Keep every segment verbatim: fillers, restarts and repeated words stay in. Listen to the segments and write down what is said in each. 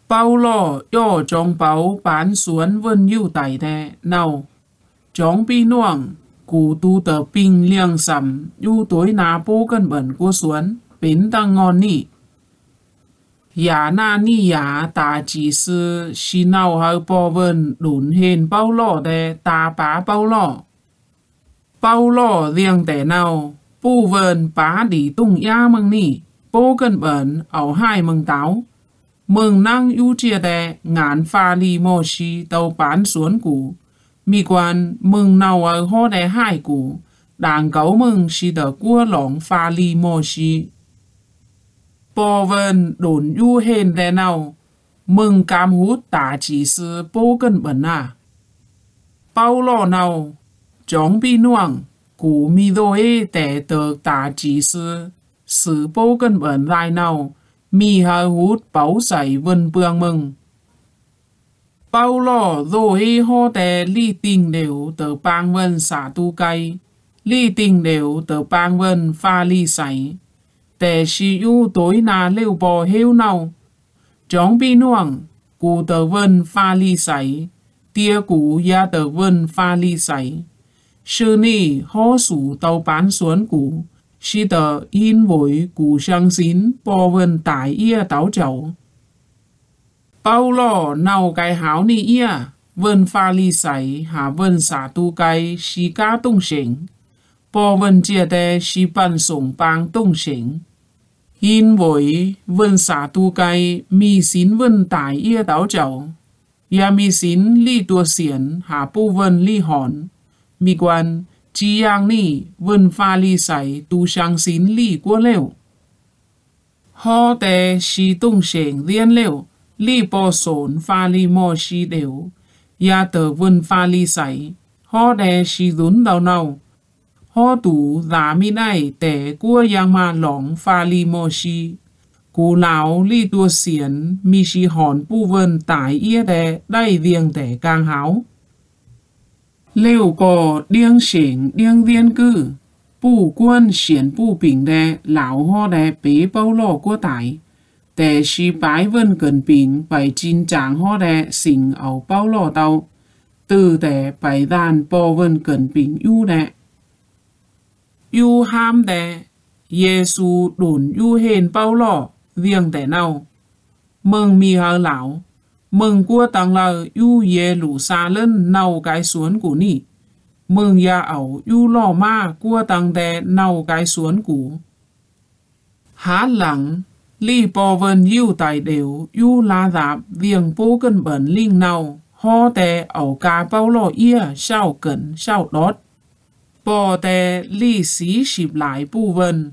Bao lo yo trong bảo bán xuân vân yêu tài đe nào. Trong bi nuông, cụ tu tờ bình liang sầm, yu tối nà bố cân bẩn của xuân, bến tăng ngon nị. Yà na ni yà ta chỉ sư, xì nào hào bò vân đùn hên bao lo đe ta bá bao lo. Bao lo riêng tẻ nào, bù vân bá đi tung ya mừng nị, bố cân bẩn, ảo hai mừng táo. Mừng năng ưu chia đe, ngán pha li mô xì tàu bán xuân củ. Mi quan mừng nào ở hô đe hai củ, đàn cấu mừng xì tờ cua lỏng pha li mô xì. Bò vân đồn ưu hên đe nào, mừng cam hút tả chỉ sư bố cân bẩn à. Bao lo nào, chóng bi nuông, củ mi đô ê tẻ tờ tả chỉ sư, sư bố cân bẩn lại nào, mi hà hút bảo sảy vân bương mừng. Bao lo dô hê hô tè li tình đều tờ bang vân xả tu cây, li tình đều tờ bang vân pha li sảy, tè xì yu tối nà lêu bò hêu nào. Chóng bi nuông, cụ tờ vân pha li sảy, tia cụ ya tờ vân pha li sảy. Sư ni hô sủ tàu bán xuân cụ, xì tờ in với cụ sang xin bò vân tải ia táo chậu. Bao lo nào cái háo ni ia, vân pha li sảy hà vân xả tu cây xì cá tung xỉnh. Bò vân chia tè xì bàn sổng bang tung xỉnh. In với vân xả tu cây mi xin vân tải ia táo chậu. Ya mi xin li tua xiển hà bu vân li hòn. Mi quan chi yang ni vân pha li sảy tu sang xin li qua lêu. Ho tè xì tung xỉnh liên lêu. Li bò sổn pha li mò xì đều, ya tờ vân pha li sảy, ho đè xì dún đào nào. Ho tủ giá mi này tẻ cua yang ma lỏng pha li mò xì. Cú lão li tua xiển mi xì hòn bu vân tải ia đè đay riêng tẻ càng háo. Liêu cò điêng xỉnh điêng viên cư, bu quân xiển bu bình đè lão ho đè bế bao lo của tải. Tè xì bái vân cần bình bày chín tráng hó đe xình ảo bao lò tàu. Từ tè bày đàn bò vân cần bình yu đe. Yu ham đe, Giê-xu đồn yu hên bao lò, riêng tè nào. Mừng mi hờ lão, mừng của tăng lờ yu ye lũ xa lân nào cái xuân của nị. Mừng ya ảo yu lò ma của tăng tè nào cái xuân của. Há lặng, li bò vân yêu tài đều yu la dạp viếng bố cân bẩn linh nào ho tè ảo ca bao lo ia sao cẩn sao đót bò tè li xí xịp lại bu vân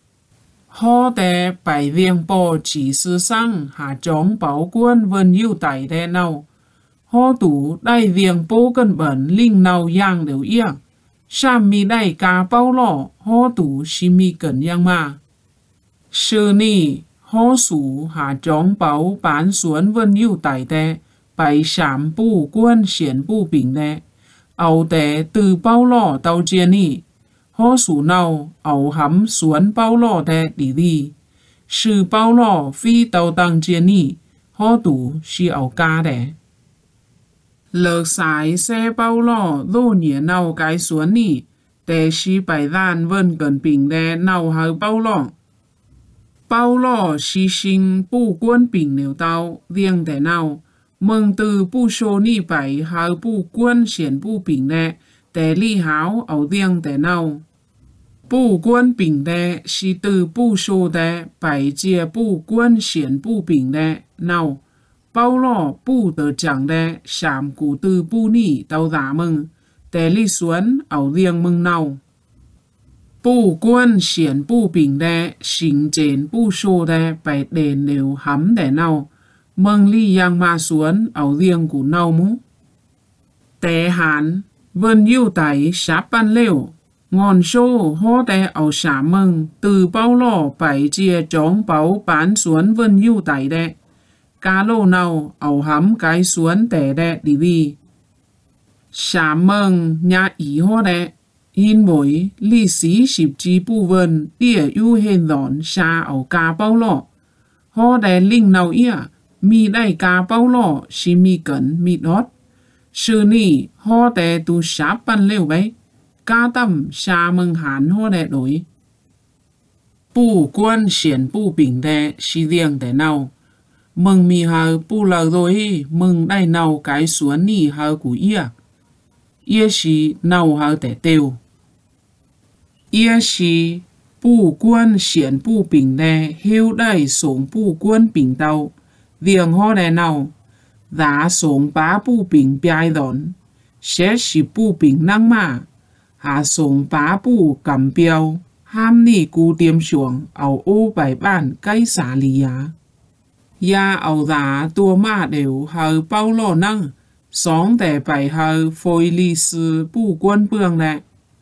ho tè bảy viếng bò chỉ sư sang hà chóng bảo quân vân yêu tài tè nào ho tủ đai viếng bố cân bẩn linh nào yang đều ia sam mi đai ca bao lo ho tủ xì mi cẩn yang ma sư ni hô sủ hà chóng bảo bán xuân vân yêu tài tè, bày sảm bù quân xiển bù bình tè. Áo tè từ bao lò tàu chia nị. Hô sủ nào áo hắm xuân bao lò tè đi đi. Sư bao lò phi tàu tăng chia nị. Hô tủ xì áo ca tè. Lợc xài xe bao lò đô nhẹ nào cái xuân nị. Tè xì bày đàn vân cần bình tè nào hờ bao lò. Bao lo xì sinh bu quân bình nếu tao riêng tẻ nào. Mừng từ bu sô ni bảy hào bu quân xiển bu bình nè tẻ li háo ảo riêng tẻ nào. Bu quân bình nè xì từ bu sô tẻ bảy chia bu quân xiển bu bình nè nào. Bao lo bu tờ chẳng tẻ sảm cụ từ bu ni tao giả mừng tẻ li xuân ảo riêng mừng nào. Bu quân xiển bu bình đe, xình chén bu sô đe, bày đền nếu hắm đẻ nào. Mừng li yang ma xuân, ảo riêng của nào mũ. Tè hán, vân yêu tái sáp ban lêu. Ngon sô hô tè ảo xá mừng, từ bao lò bày chia chóng báo bán xuân vân yêu tái đe. Cá lô nào ảo hắm cái xuân tè đe đi đi. Xá mừng nhà ý hô đe. In với li xí xịp trí bu vân địa yu hên đón xa ảo ca bao lọ. Ho đè linh nào ia, mi đại ca bao lọ xì mi cẩn mi đót. Sư ni ho tè tu sáp ban lêu bấy. Ca tâm xa mừng hán ho đè đối. Bù quan xiển bù bình đè xì riêng đè nào. Mừng mi hờ bù lờ rồi mừng đại nào cái xuống ni hờ của ia. Ia xì nào hờ đè tiêu. Ia xì bù quan xiển bù bình đè hiếu đại sống bù quan bình tàu. Riêng ho đè nào. Giá sống bá bù bình biai đón. Sẽ xì bù bình năng mà. Hạ sống bá bù cầm biao. Ham ni cú tiêm xuống ảo ô bài bản cây xả lì á. Ya ảo giá tua ma đều hờ bao lò năng. Sống tè bài hờ phôi lì sư bù quân bương nè.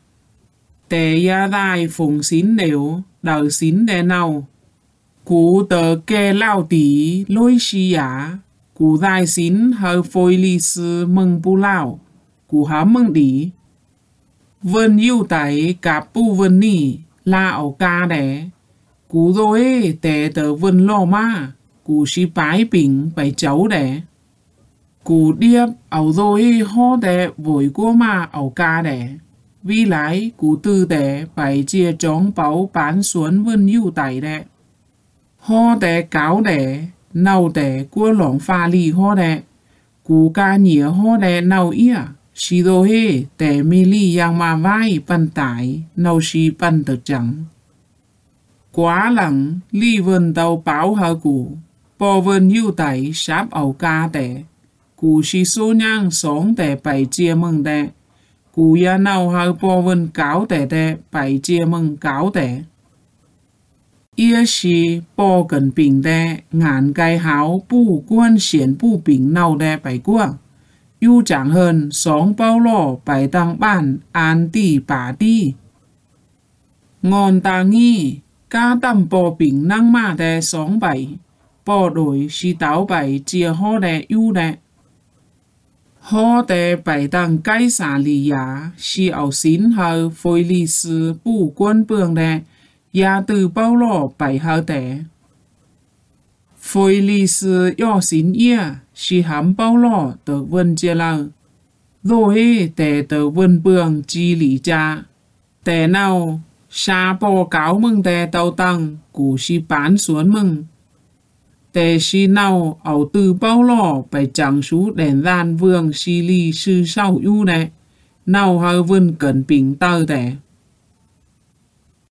Tè ya đai phùng xín đều đờ xín đè nào. Cú tờ kê lao tí lôi xì á. Cú đai xín hờ phôi lì sư mừng bù lao. Cú há mừng đi. Vân yêu tái cạp bù vân nì. La ảo ca đẻ. Cú rồi tè tờ vân lò ma. Cú xí bái bình bày cháu đẻ. Cú điếp ảo rồi ho đẻ vội của ma ảo ca đẻ. Vì lái cú tư đẻ bày chia chóng báo bán xuống vân yêu tải đẻ. Ho đẻ cáo đẻ. Nào đẻ của lỏng pha lì ho đẻ. Cú ca nhía ho đẻ nào ia. Xì đô hê tè mê lì yang ma vai bàn tải nào xì bàn tờ chẳng. Quá lặng lì vân tàu báo hà củ. Bò vân yêu tải sáp ảo ca tè. Cú xì số nhang sống tè bảy chia mừng tè. Cú ya nào hà bò vân cáo tè tè bảy chia mừng cáo tè. Ia xì bò cần bình tè ngàn gai háo bù quan xiển bù bình nào tè bảy quang. Yu chẳng hơn sống bao lò bài tăng bản an tì bả đi. Ngon ta nghi, ca tâm bò bình năng mà đè sống bảy. Bò đổi xì táo bảy chia ho đè yu đè. Ho đè bài tăng cây xả lì giá, xì ảo xín hờ phôi lì sư bù quân bường đè. Ya từ bao lò bảy hờ đè. Phôi lì sư yò xín ia. Xì hám bao lò tờ vân chia lờ. Rồi tè tờ vân bường chi lý cha. Tè nào xa bò cáo mừng tè tàu tăng. Cú xì bán xuống mừng. Tè xì nào ảo từ bao lò bài chẳng sú đèn gian vương xì lì sư sau yu nè. Nào hờ vân cẩn bình tờ tè.